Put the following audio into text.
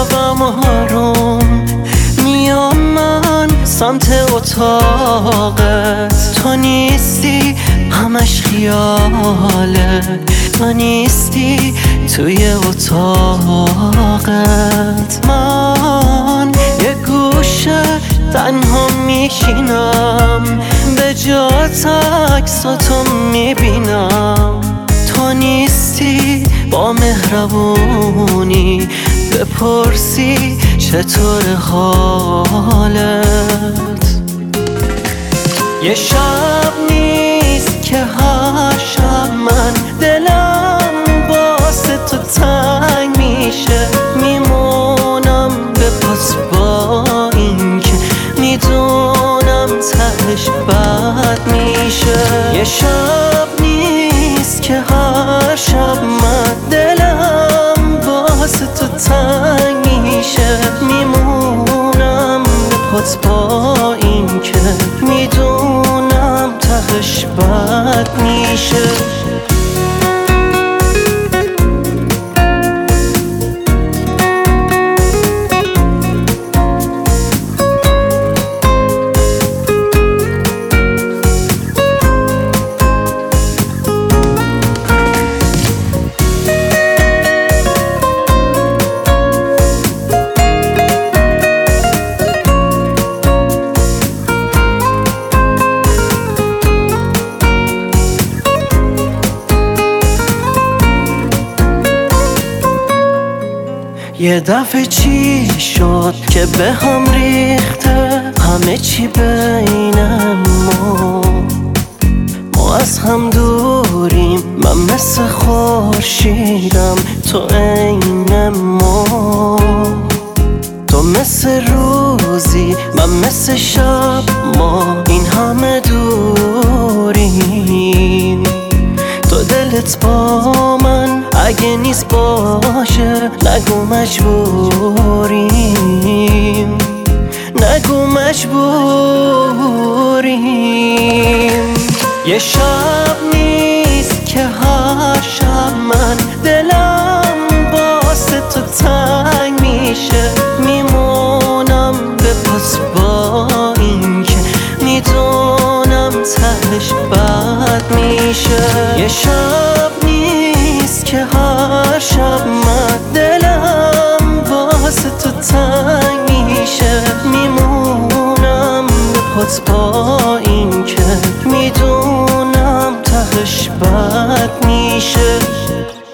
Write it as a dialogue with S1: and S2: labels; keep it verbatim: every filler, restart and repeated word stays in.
S1: خوابم آروم میام من سمت اتاقت، تو نیستی همش خیاله، تو نیستی توی اتاقت. من یه گوشه تنها میشینم، به جات عکساتو میبینم، تو نیستی با مهربونی بپرسی چطور حالت. یه شب نیست که هر شب من دلم واسه تو تنگ میشه، میمونم به پاس با این که میدونم تهش بد میشه. یه شب نیست که هر شب من دلم واسه تو تنگ میشه، میمونم به پاس با این که میدونم تهش بد میشه. یه دفعه چی شد که به هم ریخته همه چی بین ما، ما از هم دوریم، من مثل خورشیدم تو عین ما، تو مثل روزی من مثل شب، ما این همه دوریم، تو دلت با من اگه نیست باشه نگو مجبوریم، نگو مجبوریم. یه شب نیست که هر شب من دلم واسه تو تنگ میشه، میمونم به پاس با این که میدونم تهش بد میشه. یه شب نیست که هر شب من دلم واسه تو تنگ میشه، میمونم به پاس با این که میدونم تهش بد میشه.